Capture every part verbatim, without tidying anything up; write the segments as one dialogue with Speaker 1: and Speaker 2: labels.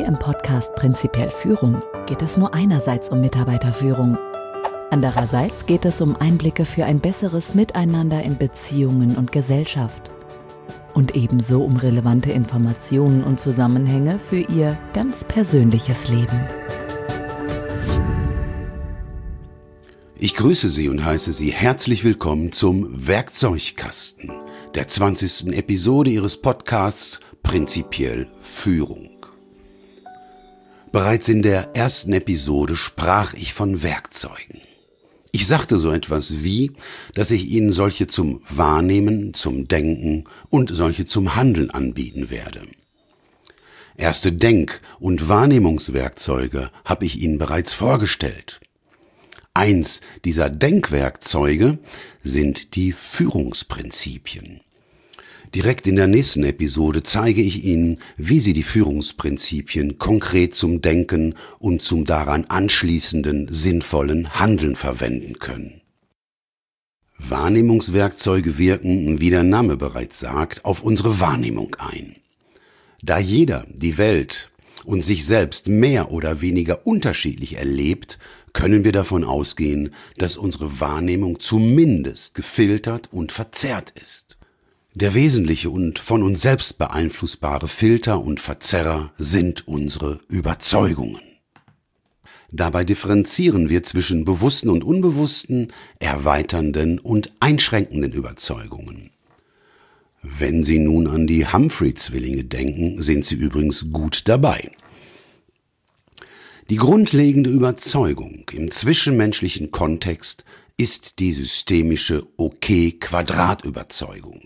Speaker 1: Hier im Podcast Prinzipiell Führung geht es nur einerseits um Mitarbeiterführung. Andererseits geht es um Einblicke für ein besseres Miteinander in Beziehungen und Gesellschaft. Und ebenso um relevante Informationen und Zusammenhänge für Ihr ganz persönliches Leben.
Speaker 2: Ich grüße Sie und heiße Sie herzlich willkommen zum Werkzeugkasten, der zwanzigsten Episode Ihres Podcasts Prinzipiell Führung. Bereits in der ersten Episode sprach ich von Werkzeugen. Ich sagte so etwas wie, dass ich Ihnen solche zum Wahrnehmen, zum Denken und solche zum Handeln anbieten werde. Erste Denk- und Wahrnehmungswerkzeuge habe ich Ihnen bereits vorgestellt. Eins dieser Denkwerkzeuge sind die Führungsprinzipien. Direkt in der nächsten Episode zeige ich Ihnen, wie Sie die Führungsprinzipien konkret zum Denken und zum daran anschließenden sinnvollen Handeln verwenden können. Wahrnehmungswerkzeuge wirken, wie der Name bereits sagt, auf unsere Wahrnehmung ein. Da jeder die Welt und sich selbst mehr oder weniger unterschiedlich erlebt, können wir davon ausgehen, dass unsere Wahrnehmung zumindest gefiltert und verzerrt ist. Der wesentliche und von uns selbst beeinflussbare Filter und Verzerrer sind unsere Überzeugungen. Dabei differenzieren wir zwischen bewussten und unbewussten, erweiternden und einschränkenden Überzeugungen. Wenn Sie nun an die Humphrey-Zwillinge denken, sind Sie übrigens gut dabei. Die grundlegende Überzeugung im zwischenmenschlichen Kontext ist die systemische Okay-Quadrat-Überzeugung.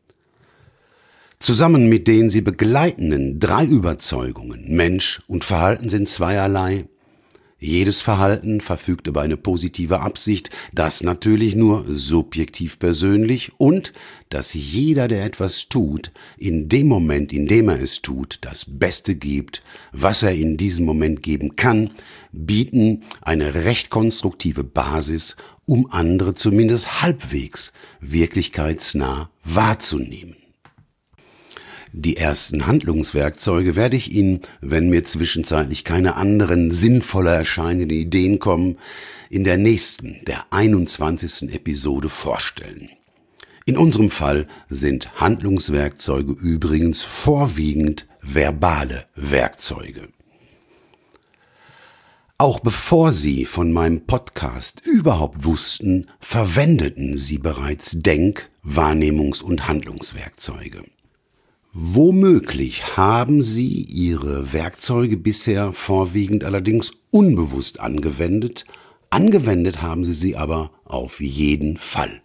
Speaker 2: Zusammen mit den sie begleitenden drei Überzeugungen, Mensch und Verhalten sind zweierlei. Jedes Verhalten verfügt über eine positive Absicht, das natürlich nur subjektiv persönlich und dass jeder, der etwas tut, in dem Moment, in dem er es tut, das Beste gibt, was er in diesem Moment geben kann, bieten eine recht konstruktive Basis, um andere zumindest halbwegs wirklichkeitsnah wahrzunehmen. Die ersten Handlungswerkzeuge werde ich Ihnen, wenn mir zwischenzeitlich keine anderen sinnvoller erscheinenden Ideen kommen, in der nächsten, der einundzwanzigsten Episode vorstellen. In unserem Fall sind Handlungswerkzeuge übrigens vorwiegend verbale Werkzeuge. Auch bevor Sie von meinem Podcast überhaupt wussten, verwendeten Sie bereits Denk-, Wahrnehmungs- und Handlungswerkzeuge. Womöglich haben Sie Ihre Werkzeuge bisher vorwiegend allerdings unbewusst angewendet, angewendet haben Sie sie aber auf jeden Fall.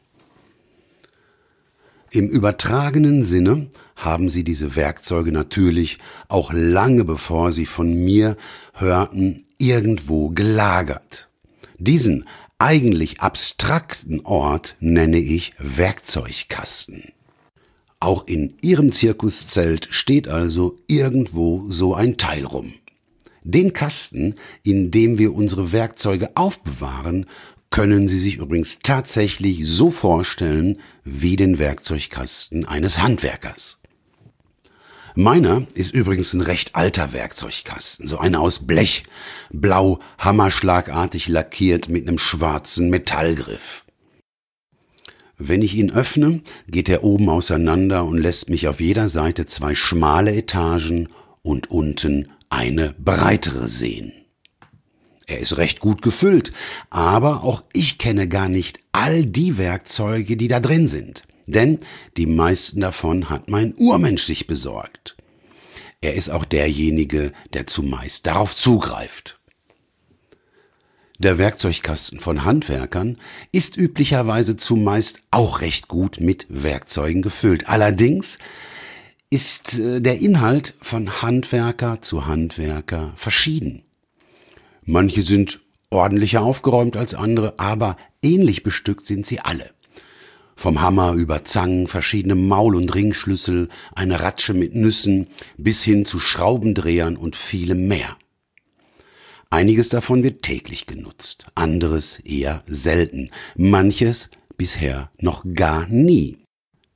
Speaker 2: Im übertragenen Sinne haben Sie diese Werkzeuge natürlich auch lange bevor Sie von mir hörten, irgendwo gelagert. Diesen eigentlich abstrakten Ort nenne ich Werkzeugkasten. Auch in Ihrem Zirkuszelt steht also irgendwo so ein Teil rum. Den Kasten, in dem wir unsere Werkzeuge aufbewahren, können Sie sich übrigens tatsächlich so vorstellen wie den Werkzeugkasten eines Handwerkers. Meiner ist übrigens ein recht alter Werkzeugkasten, so einer aus Blech, blau, hammerschlagartig lackiert mit einem schwarzen Metallgriff. Wenn ich ihn öffne, geht er oben auseinander und lässt mich auf jeder Seite zwei schmale Etagen und unten eine breitere sehen. Er ist recht gut gefüllt, aber auch ich kenne gar nicht all die Werkzeuge, die da drin sind, denn die meisten davon hat mein Urmensch sich besorgt. Er ist auch derjenige, der zumeist darauf zugreift. Der Werkzeugkasten von Handwerkern ist üblicherweise zumeist auch recht gut mit Werkzeugen gefüllt. Allerdings ist der Inhalt von Handwerker zu Handwerker verschieden. Manche sind ordentlicher aufgeräumt als andere, aber ähnlich bestückt sind sie alle. Vom Hammer über Zangen, verschiedene Maul- und Ringschlüssel, eine Ratsche mit Nüssen bis hin zu Schraubendrehern und vielem mehr. Einiges davon wird täglich genutzt, anderes eher selten, manches bisher noch gar nie.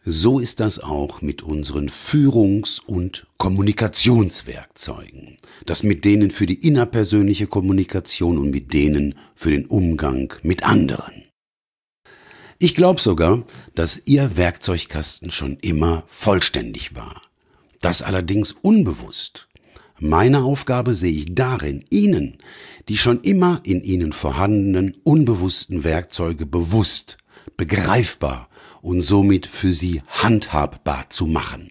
Speaker 2: So ist das auch mit unseren Führungs- und Kommunikationswerkzeugen. Das mit denen für die innerpersönliche Kommunikation und mit denen für den Umgang mit anderen. Ich glaube sogar, dass Ihr Werkzeugkasten schon immer vollständig war. Das allerdings unbewusst. Meine Aufgabe sehe ich darin, Ihnen die schon immer in Ihnen vorhandenen unbewussten Werkzeuge bewusst, begreifbar und somit für Sie handhabbar zu machen.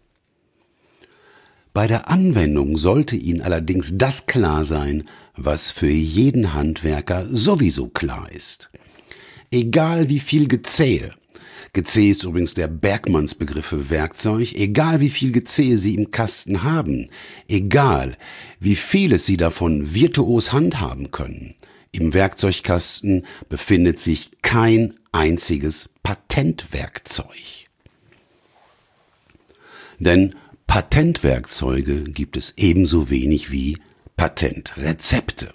Speaker 2: Bei der Anwendung sollte Ihnen allerdings das klar sein, was für jeden Handwerker sowieso klar ist. Egal wie viel Gezähe, Gezähe ist übrigens der Bergmanns-Begriff für Werkzeug, egal wie viel Gezähe Sie im Kasten haben, egal wie vieles Sie davon virtuos handhaben können, im Werkzeugkasten befindet sich kein einziges Patentwerkzeug. Denn Patentwerkzeuge gibt es ebenso wenig wie Patentrezepte.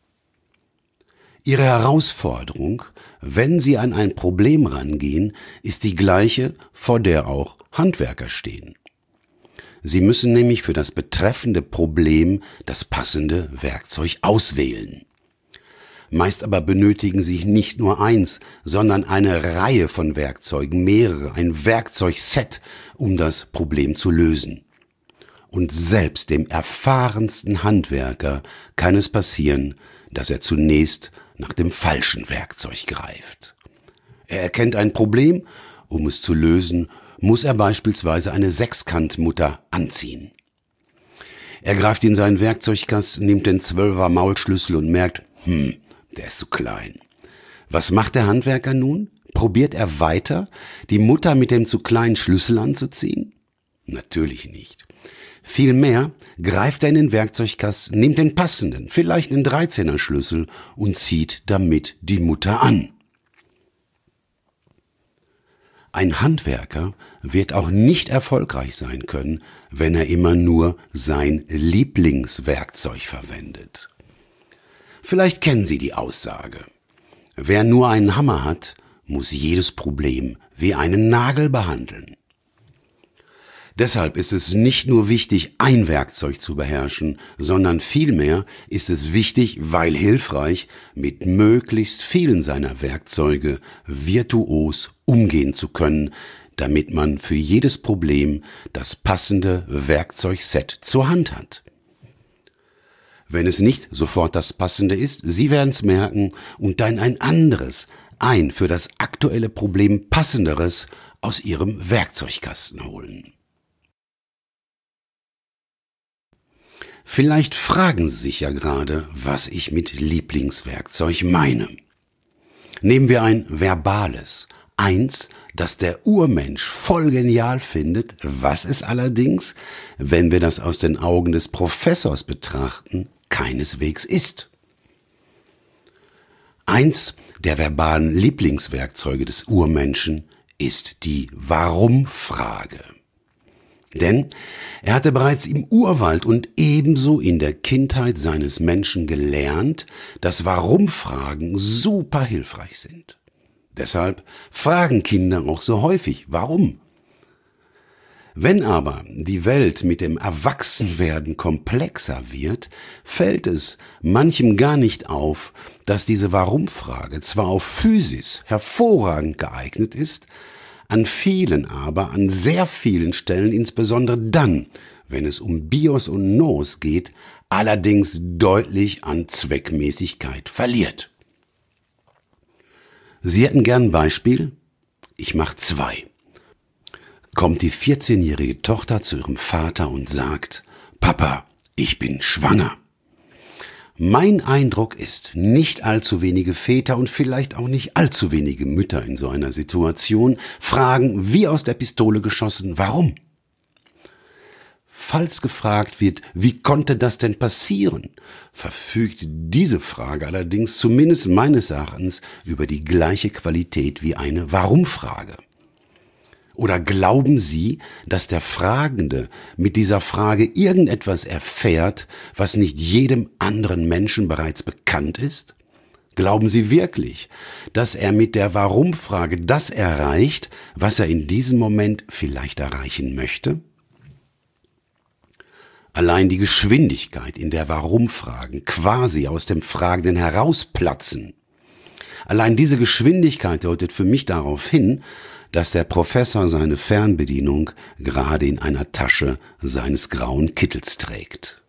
Speaker 2: Ihre Herausforderung, wenn Sie an ein Problem rangehen, ist die gleiche, vor der auch Handwerker stehen. Sie müssen nämlich für das betreffende Problem das passende Werkzeug auswählen. Meist aber benötigen Sie nicht nur eins, sondern eine Reihe von Werkzeugen, mehrere, ein Werkzeugset, um das Problem zu lösen. Und selbst dem erfahrensten Handwerker kann es passieren, dass er zunächst nach dem falschen Werkzeug greift. Er erkennt ein Problem, um es zu lösen, muss er beispielsweise eine Sechskantmutter anziehen. Er greift in seinen Werkzeugkasten, nimmt den Zwölfer Maulschlüssel und merkt, hm, der ist zu klein. Was macht der Handwerker nun? Probiert er weiter, die Mutter mit dem zu kleinen Schlüssel anzuziehen? Natürlich nicht. Vielmehr greift er in den Werkzeugkasten, nimmt den passenden, vielleicht einen dreizehner Schlüssel und zieht damit die Mutter an. Ein Handwerker wird auch nicht erfolgreich sein können, wenn er immer nur sein Lieblingswerkzeug verwendet. Vielleicht kennen Sie die Aussage: Wer nur einen Hammer hat, muss jedes Problem wie einen Nagel behandeln. Deshalb ist es nicht nur wichtig, ein Werkzeug zu beherrschen, sondern vielmehr ist es wichtig, weil hilfreich, mit möglichst vielen seiner Werkzeuge virtuos umgehen zu können, damit man für jedes Problem das passende Werkzeugset zur Hand hat. Wenn es nicht sofort das passende ist, Sie werden es merken und dann ein anderes, ein für das aktuelle Problem passenderes aus Ihrem Werkzeugkasten holen. Vielleicht fragen Sie sich ja gerade, was ich mit Lieblingswerkzeug meine. Nehmen wir ein verbales, eins, das der Urmensch voll genial findet, was es allerdings, wenn wir das aus den Augen des Professors betrachten, keineswegs ist. Eins der verbalen Lieblingswerkzeuge des Urmenschen ist die Warum-Frage. Denn er hatte bereits im Urwald und ebenso in der Kindheit seines Menschen gelernt, dass Warum-Fragen super hilfreich sind. Deshalb fragen Kinder auch so häufig, warum? Wenn aber die Welt mit dem Erwachsenwerden komplexer wird, fällt es manchem gar nicht auf, dass diese Warum-Frage zwar auf Physis hervorragend geeignet ist, an vielen aber, an sehr vielen Stellen, insbesondere dann, wenn es um Bios und Nos geht, allerdings deutlich an Zweckmäßigkeit verliert. Sie hätten gern ein Beispiel? Ich mache zwei. Kommt die vierzehnjährige Tochter zu ihrem Vater und sagt: Papa, ich bin schwanger. Mein Eindruck ist, nicht allzu wenige Väter und vielleicht auch nicht allzu wenige Mütter in so einer Situation fragen, wie aus der Pistole geschossen, warum? Falls gefragt wird, wie konnte das denn passieren, verfügt diese Frage allerdings zumindest meines Erachtens über die gleiche Qualität wie eine Warum-Frage. Oder glauben Sie, dass der Fragende mit dieser Frage irgendetwas erfährt, was nicht jedem anderen Menschen bereits bekannt ist? Glauben Sie wirklich, dass er mit der Warum-Frage das erreicht, was er in diesem Moment vielleicht erreichen möchte? Allein die Geschwindigkeit, in der Warum-Fragen quasi aus dem Fragenden herausplatzen, allein diese Geschwindigkeit deutet für mich darauf hin, dass der Professor seine Fernbedienung gerade in einer Tasche seines grauen Kittels trägt.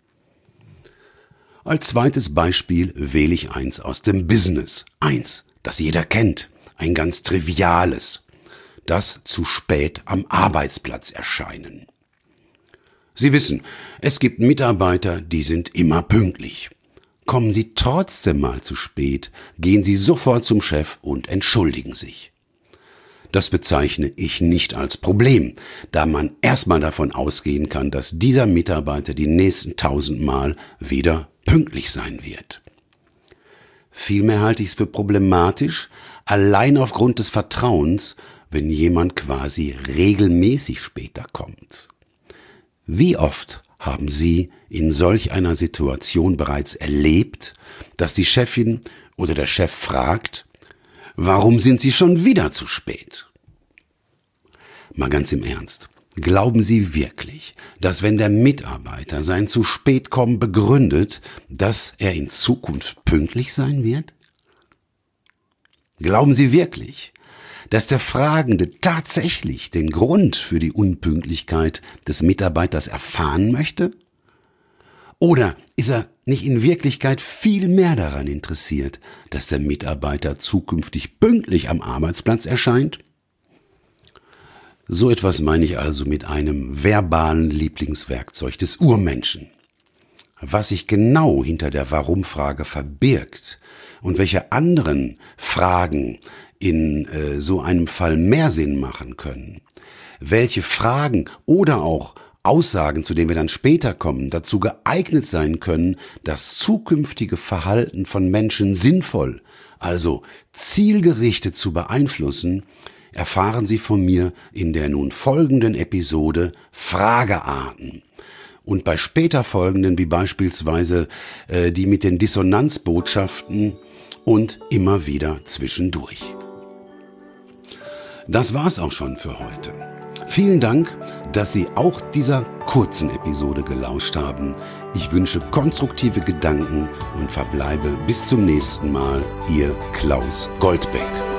Speaker 2: Als zweites Beispiel wähle ich eins aus dem Business. Eins, das jeder kennt, ein ganz triviales, das zu spät am Arbeitsplatz erscheinen. Sie wissen, es gibt Mitarbeiter, die sind immer pünktlich. Kommen Sie trotzdem mal zu spät, gehen Sie sofort zum Chef und entschuldigen sich. Das bezeichne ich nicht als Problem, da man erstmal davon ausgehen kann, dass dieser Mitarbeiter die nächsten tausend Mal wieder pünktlich sein wird. Vielmehr halte ich es für problematisch, allein aufgrund des Vertrauens, wenn jemand quasi regelmäßig später kommt. Wie oft haben Sie in solch einer Situation bereits erlebt, dass die Chefin oder der Chef fragt, warum sind Sie schon wieder zu spät? Mal ganz im Ernst, glauben Sie wirklich, dass wenn der Mitarbeiter sein zu spät kommen begründet, dass er in Zukunft pünktlich sein wird? Glauben Sie wirklich, dass der Fragende tatsächlich den Grund für die Unpünktlichkeit des Mitarbeiters erfahren möchte? Oder ist er nicht in Wirklichkeit viel mehr daran interessiert, dass der Mitarbeiter zukünftig pünktlich am Arbeitsplatz erscheint? So etwas meine ich also mit einem verbalen Lieblingswerkzeug des Urmenschen. Was sich genau hinter der Warum-Frage verbirgt und welche anderen Fragen in äh, so einem Fall mehr Sinn machen können, welche Fragen oder auch Aussagen, zu denen wir dann später kommen, dazu geeignet sein können, das zukünftige Verhalten von Menschen sinnvoll, also zielgerichtet zu beeinflussen, erfahren Sie von mir in der nun folgenden Episode Fragearten. Und bei später folgenden, wie beispielsweise äh, die mit den Dissonanzbotschaften und immer wieder zwischendurch. Das war's auch schon für heute. Vielen Dank, dass Sie auch dieser kurzen Episode gelauscht haben. Ich wünsche konstruktive Gedanken und verbleibe bis zum nächsten Mal. Ihr Klaus Goldbeck.